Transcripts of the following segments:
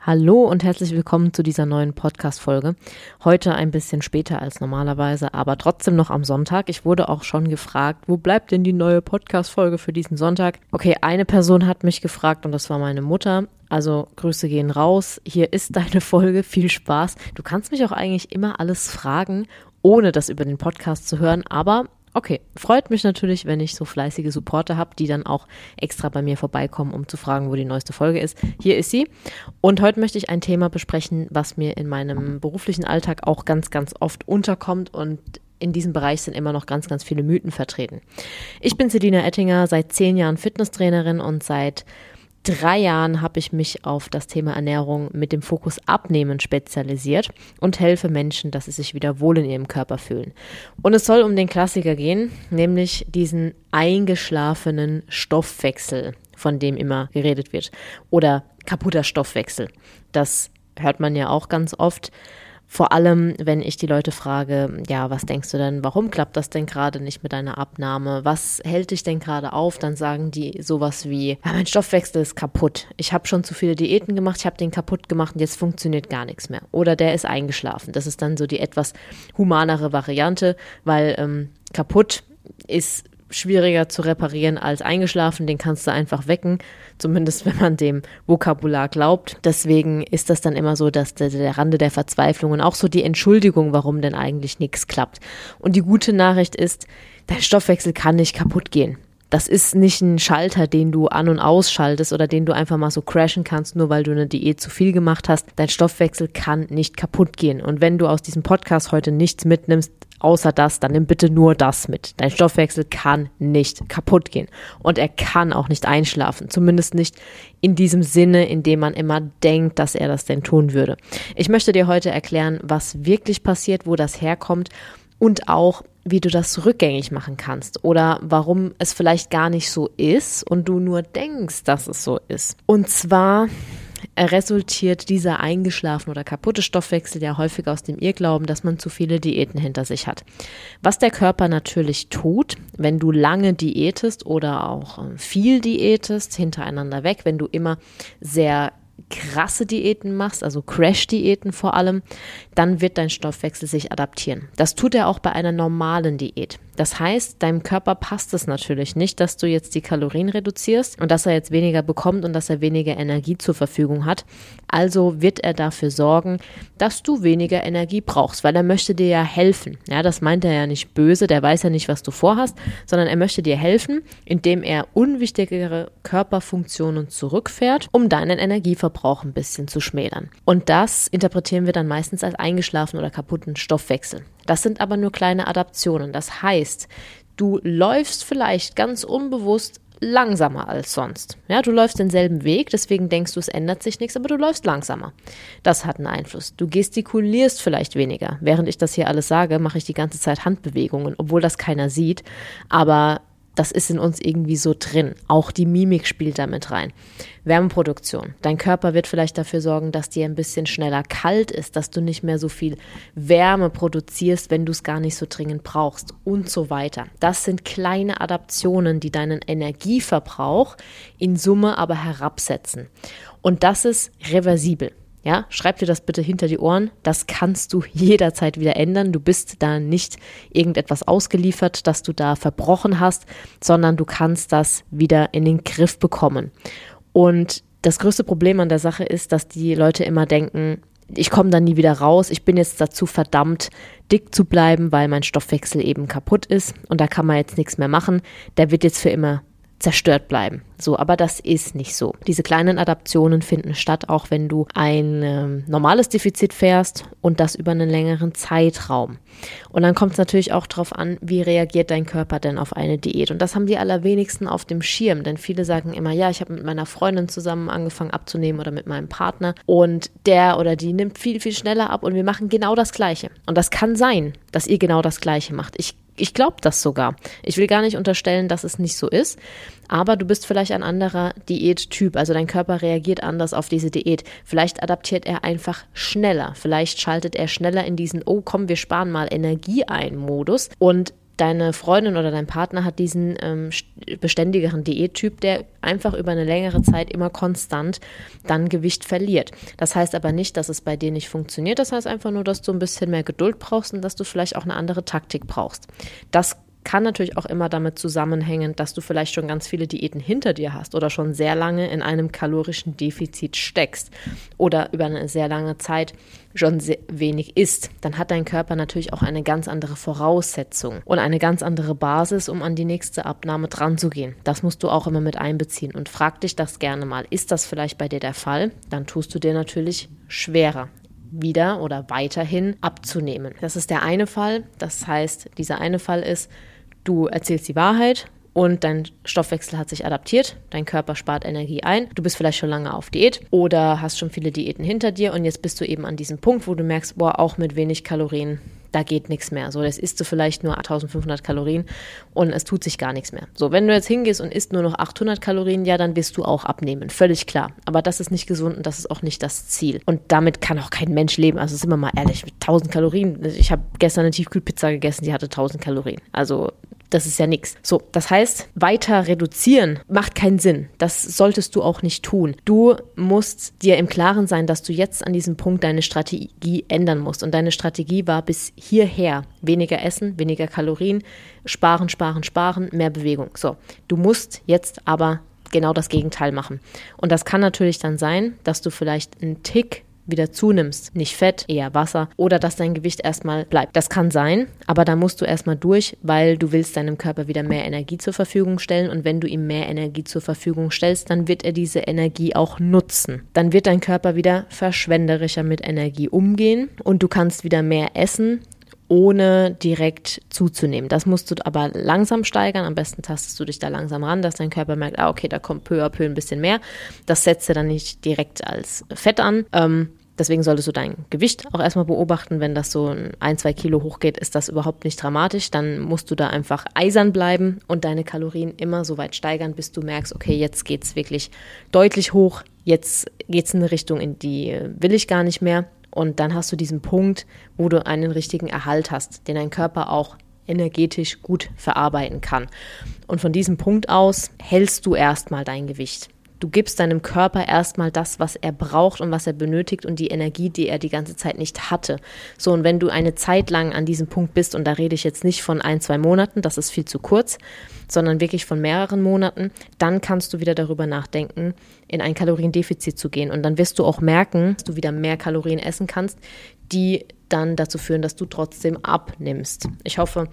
Hallo und herzlich willkommen zu dieser neuen Podcast-Folge. Heute ein bisschen später als normalerweise, aber trotzdem noch am Sonntag. Ich wurde auch schon gefragt, wo bleibt denn die neue Podcast-Folge für diesen Sonntag? Okay, eine Person hat mich gefragt und das war meine Mutter. Also Grüße gehen raus. Hier ist deine Folge. Viel Spaß. Du kannst mich auch eigentlich immer alles fragen, ohne das über den Podcast zu hören, aber okay, freut mich natürlich, wenn ich so fleißige Supporter habe, die dann auch extra bei mir vorbeikommen, um zu fragen, wo die neueste Folge ist. Hier ist sie. Und heute möchte ich ein Thema besprechen, was mir in meinem beruflichen Alltag auch ganz, ganz oft unterkommt und in diesem Bereich sind immer noch ganz, ganz viele Mythen vertreten. Ich bin Selina Ettinger, seit 10 Jahren Fitnesstrainerin und seit 3 Jahren habe ich mich auf das Thema Ernährung mit dem Fokus Abnehmen spezialisiert und helfe Menschen, dass sie sich wieder wohl in ihrem Körper fühlen. Und es soll um den Klassiker gehen, nämlich diesen eingeschlafenen Stoffwechsel, von dem immer geredet wird, oder kaputter Stoffwechsel. Das hört man ja auch ganz oft. Vor allem, wenn ich die Leute frage, ja, was denkst du denn, warum klappt das denn gerade nicht mit deiner Abnahme? Was hält dich denn gerade auf? Dann sagen die sowas wie, ja, mein Stoffwechsel ist kaputt. Ich habe schon zu viele Diäten gemacht, ich habe den kaputt gemacht und jetzt funktioniert gar nichts mehr. Oder der ist eingeschlafen. Das ist dann so die etwas humanere Variante, weil kaputt ist schwieriger zu reparieren als eingeschlafen, den kannst du einfach wecken, zumindest wenn man dem Vokabular glaubt. Deswegen ist das dann immer so, dass der Rande der Verzweiflung und auch so die Entschuldigung, warum denn eigentlich nichts klappt. Und die gute Nachricht ist, dein Stoffwechsel kann nicht kaputt gehen. Das ist nicht ein Schalter, den du an- und ausschaltest oder den du einfach mal so crashen kannst, nur weil du eine Diät zu viel gemacht hast. Dein Stoffwechsel kann nicht kaputt gehen. Und wenn du aus diesem Podcast heute nichts mitnimmst, außer das, dann nimm bitte nur das mit. Dein Stoffwechsel kann nicht kaputt gehen. Und er kann auch nicht einschlafen. Zumindest nicht in diesem Sinne, in dem man immer denkt, dass er das denn tun würde. Ich möchte dir heute erklären, was wirklich passiert, wo das herkommt und auch, wie du das rückgängig machen kannst oder warum es vielleicht gar nicht so ist und du nur denkst, dass es so ist. Und zwar resultiert dieser eingeschlafene oder kaputte Stoffwechsel ja häufig aus dem Irrglauben, dass man zu viele Diäten hinter sich hat. Was der Körper natürlich tut, wenn du lange diätest oder auch viel diätest, hintereinander weg, wenn du immer sehr krasse Diäten machst, also Crash-Diäten vor allem, dann wird dein Stoffwechsel sich adaptieren. Das tut er auch bei einer normalen Diät. Das heißt, deinem Körper passt es natürlich nicht, dass du jetzt die Kalorien reduzierst und dass er jetzt weniger bekommt und dass er weniger Energie zur Verfügung hat. Also wird er dafür sorgen, dass du weniger Energie brauchst, weil er möchte dir ja helfen. Ja, das meint er ja nicht böse, der weiß ja nicht, was du vorhast, sondern er möchte dir helfen, indem er unwichtigere Körperfunktionen zurückfährt, um deinen Energieverbrauch ein bisschen zu schmälern. Und das interpretieren wir dann meistens als eingeschlafen oder kaputten Stoffwechsel. Das sind aber nur kleine Adaptionen. Das heißt, du läufst vielleicht ganz unbewusst langsamer als sonst. Ja, du läufst denselben Weg, deswegen denkst du, es ändert sich nichts, aber du läufst langsamer. Das hat einen Einfluss. Du gestikulierst vielleicht weniger. Während ich das hier alles sage, mache ich die ganze Zeit Handbewegungen, obwohl das keiner sieht, aber das ist in uns irgendwie so drin. Auch die Mimik spielt damit rein. Wärmeproduktion. Dein Körper wird vielleicht dafür sorgen, dass dir ein bisschen schneller kalt ist, dass du nicht mehr so viel Wärme produzierst, wenn du es gar nicht so dringend brauchst und so weiter. Das sind kleine Adaptionen, die deinen Energieverbrauch in Summe aber herabsetzen. Und das ist reversibel. Ja, schreib dir das bitte hinter die Ohren. Das kannst du jederzeit wieder ändern. Du bist da nicht irgendetwas ausgeliefert, das du da verbrochen hast, sondern du kannst das wieder in den Griff bekommen. Und das größte Problem an der Sache ist, dass die Leute immer denken, ich komme da nie wieder raus, ich bin jetzt dazu verdammt, dick zu bleiben, weil mein Stoffwechsel eben kaputt ist und da kann man jetzt nichts mehr machen. Der wird jetzt für immer zerstört bleiben. So, aber das ist nicht so. Diese kleinen Adaptionen finden statt, auch wenn du ein normales Defizit fährst und das über einen längeren Zeitraum. Und dann kommt es natürlich auch darauf an, wie reagiert dein Körper denn auf eine Diät. Und das haben die allerwenigsten auf dem Schirm, denn viele sagen immer, ja, ich habe mit meiner Freundin zusammen angefangen abzunehmen oder mit meinem Partner und der oder die nimmt viel, viel schneller ab und wir machen genau das Gleiche. Und das kann sein, dass ihr genau das Gleiche macht. Ich glaube das sogar. Ich will gar nicht unterstellen, dass es nicht so ist, aber du bist vielleicht ein anderer Diättyp, also dein Körper reagiert anders auf diese Diät. Vielleicht adaptiert er einfach schneller, vielleicht schaltet er schneller in diesen, oh komm, wir sparen mal Energie ein Modus und deine Freundin oder dein Partner hat diesen beständigeren Diättyp, der einfach über eine längere Zeit immer konstant dann Gewicht verliert. Das heißt aber nicht, dass es bei dir nicht funktioniert. Das heißt einfach nur, dass du ein bisschen mehr Geduld brauchst und dass du vielleicht auch eine andere Taktik brauchst. Das kann natürlich auch immer damit zusammenhängen, dass du vielleicht schon ganz viele Diäten hinter dir hast oder schon sehr lange in einem kalorischen Defizit steckst oder über eine sehr lange Zeit schon sehr wenig isst. Dann hat dein Körper natürlich auch eine ganz andere Voraussetzung und eine ganz andere Basis, um an die nächste Abnahme dran zu gehen. Das musst du auch immer mit einbeziehen und frag dich das gerne mal. Ist das vielleicht bei dir der Fall? Dann tust du dir natürlich schwerer, wieder oder weiterhin abzunehmen. Das ist der eine Fall. Das heißt, dieser eine Fall ist, du erzählst die Wahrheit und dein Stoffwechsel hat sich adaptiert, dein Körper spart Energie ein, du bist vielleicht schon lange auf Diät oder hast schon viele Diäten hinter dir und jetzt bist du eben an diesem Punkt, wo du merkst, boah, auch mit wenig Kalorien, da geht nichts mehr. So, das isst du vielleicht nur 1500 Kalorien und es tut sich gar nichts mehr. So, wenn du jetzt hingehst und isst nur noch 800 Kalorien, ja, dann wirst du auch abnehmen, völlig klar. Aber das ist nicht gesund und das ist auch nicht das Ziel. Und damit kann auch kein Mensch leben. Also sind wir mal ehrlich, mit 1000 Kalorien, ich habe gestern eine Tiefkühlpizza gegessen, die hatte 1000 Kalorien. Also das ist ja nichts. So, das heißt, weiter reduzieren macht keinen Sinn. Das solltest du auch nicht tun. Du musst dir im Klaren sein, dass du jetzt an diesem Punkt deine Strategie ändern musst. Und deine Strategie war bis hierher weniger essen, weniger Kalorien, sparen, sparen, sparen, mehr Bewegung. So, du musst jetzt aber genau das Gegenteil machen. Und das kann natürlich dann sein, dass du vielleicht einen Tick wieder zunimmst, nicht Fett, eher Wasser oder dass dein Gewicht erstmal bleibt. Das kann sein, aber da musst du erstmal durch, weil du willst deinem Körper wieder mehr Energie zur Verfügung stellen und wenn du ihm mehr Energie zur Verfügung stellst, dann wird er diese Energie auch nutzen. Dann wird dein Körper wieder verschwenderischer mit Energie umgehen und du kannst wieder mehr essen, ohne direkt zuzunehmen. Das musst du aber langsam steigern. Am besten tastest du dich da langsam ran, dass dein Körper merkt, okay, da kommt peu à peu ein bisschen mehr. Das setzt du dann nicht direkt als Fett an. Deswegen solltest du dein Gewicht auch erstmal beobachten. Wenn das so 1-2 Kilo hochgeht, ist das überhaupt nicht dramatisch. Dann musst du da einfach eisern bleiben und deine Kalorien immer so weit steigern, bis du merkst, okay, jetzt geht's wirklich deutlich hoch. Jetzt geht's in eine Richtung, in die will ich gar nicht mehr. Und dann hast du diesen Punkt, wo du einen richtigen Erhalt hast, den dein Körper auch energetisch gut verarbeiten kann. Und von diesem Punkt aus hältst du erstmal dein Gewicht. Du gibst deinem Körper erstmal das, was er braucht und was er benötigt und die Energie, die er die ganze Zeit nicht hatte. So, und wenn du eine Zeit lang an diesem Punkt bist, und da rede ich jetzt nicht von 1-2 Monaten, das ist viel zu kurz, sondern wirklich von mehreren Monaten, dann kannst du wieder darüber nachdenken, in ein Kaloriendefizit zu gehen. Und dann wirst du auch merken, dass du wieder mehr Kalorien essen kannst, die dann dazu führen, dass du trotzdem abnimmst. Ich hoffe,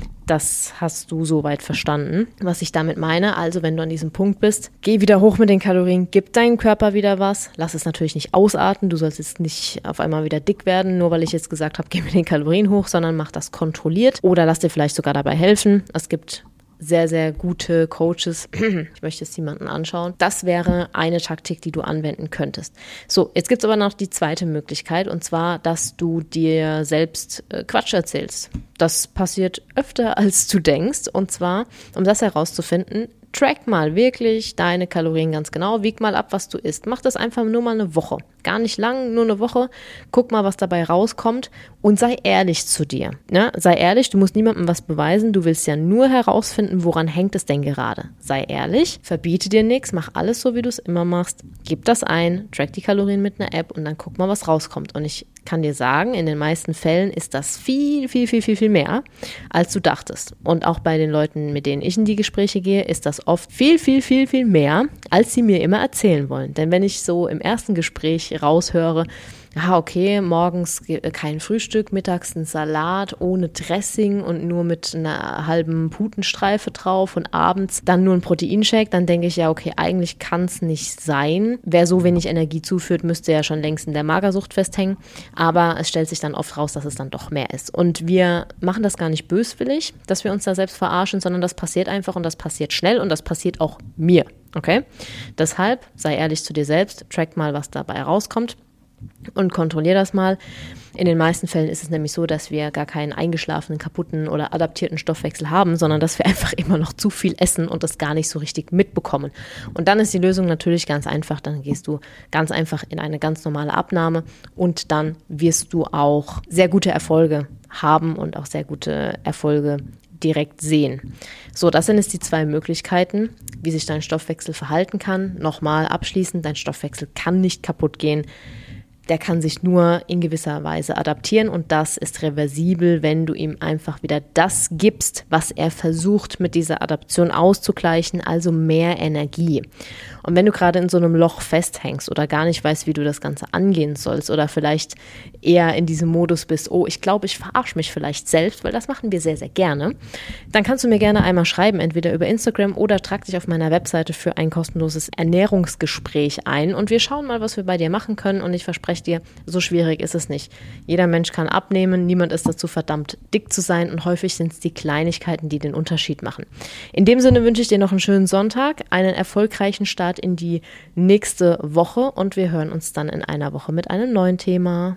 das hast du soweit verstanden, was ich damit meine. Also wenn du an diesem Punkt bist, geh wieder hoch mit den Kalorien, gib deinem Körper wieder was. Lass es natürlich nicht ausarten, du sollst jetzt nicht auf einmal wieder dick werden, nur weil ich jetzt gesagt habe, geh mit den Kalorien hoch, sondern mach das kontrolliert oder lass dir vielleicht sogar dabei helfen. Es gibt sehr, sehr gute Coaches. Ich möchte jetzt jemanden anschauen. Das wäre eine Taktik, die du anwenden könntest. So, jetzt gibt es aber noch die zweite Möglichkeit und zwar, dass du dir selbst Quatsch erzählst. Das passiert öfter, als du denkst und zwar, um das herauszufinden, track mal wirklich deine Kalorien ganz genau, wieg mal ab, was du isst. Mach das einfach nur mal eine Woche. Gar nicht lang, nur eine Woche. Guck mal, was dabei rauskommt und sei ehrlich zu dir. Ne? Sei ehrlich, du musst niemandem was beweisen. Du willst ja nur herausfinden, woran hängt es denn gerade. Sei ehrlich, verbiete dir nichts, mach alles so, wie du es immer machst. Gib das ein, track die Kalorien mit einer App und dann guck mal, was rauskommt. Und ich kann dir sagen, in den meisten Fällen ist das viel, viel, viel, viel, viel mehr, als du dachtest. Und auch bei den Leuten, mit denen ich in die Gespräche gehe, ist das oft viel, viel, viel, viel mehr, als sie mir immer erzählen wollen. Denn wenn ich so im ersten Gespräch raushöre, okay, morgens kein Frühstück, mittags ein Salat ohne Dressing und nur mit einer halben Putenstreife drauf und abends dann nur ein Proteinshake, dann denke ich ja, okay, eigentlich kann es nicht sein. Wer so wenig Energie zuführt, müsste ja schon längst in der Magersucht festhängen, aber es stellt sich dann oft raus, dass es dann doch mehr ist. Und wir machen das gar nicht böswillig, dass wir uns da selbst verarschen, sondern das passiert einfach und das passiert schnell und das passiert auch mir, okay? Deshalb sei ehrlich zu dir selbst, track mal, was dabei rauskommt. Und kontrollier das mal. In den meisten Fällen ist es nämlich so, dass wir gar keinen eingeschlafenen, kaputten oder adaptierten Stoffwechsel haben, sondern dass wir einfach immer noch zu viel essen und das gar nicht so richtig mitbekommen. Und dann ist die Lösung natürlich ganz einfach. Dann gehst du ganz einfach in eine ganz normale Abnahme und dann wirst du auch sehr gute Erfolge haben und auch sehr gute Erfolge direkt sehen. So, das sind jetzt die 2 Möglichkeiten, wie sich dein Stoffwechsel verhalten kann. Nochmal abschließend, dein Stoffwechsel kann nicht kaputt gehen. Der kann sich nur in gewisser Weise adaptieren und das ist reversibel, wenn du ihm einfach wieder das gibst, was er versucht mit dieser Adaption auszugleichen, also mehr Energie. Und wenn du gerade in so einem Loch festhängst oder gar nicht weißt, wie du das Ganze angehen sollst oder vielleicht eher in diesem Modus bist, oh, ich glaube, ich verarsche mich vielleicht selbst, weil das machen wir sehr, sehr gerne, dann kannst du mir gerne einmal schreiben, entweder über Instagram oder trag dich auf meiner Webseite für ein kostenloses Ernährungsgespräch ein und wir schauen mal, was wir bei dir machen können und ich verspreche dir, so schwierig ist es nicht. Jeder Mensch kann abnehmen, niemand ist dazu verdammt, dick zu sein und häufig sind es die Kleinigkeiten, die den Unterschied machen. In dem Sinne wünsche ich dir noch einen schönen Sonntag, einen erfolgreichen Start in die nächste Woche und wir hören uns dann in einer Woche mit einem neuen Thema.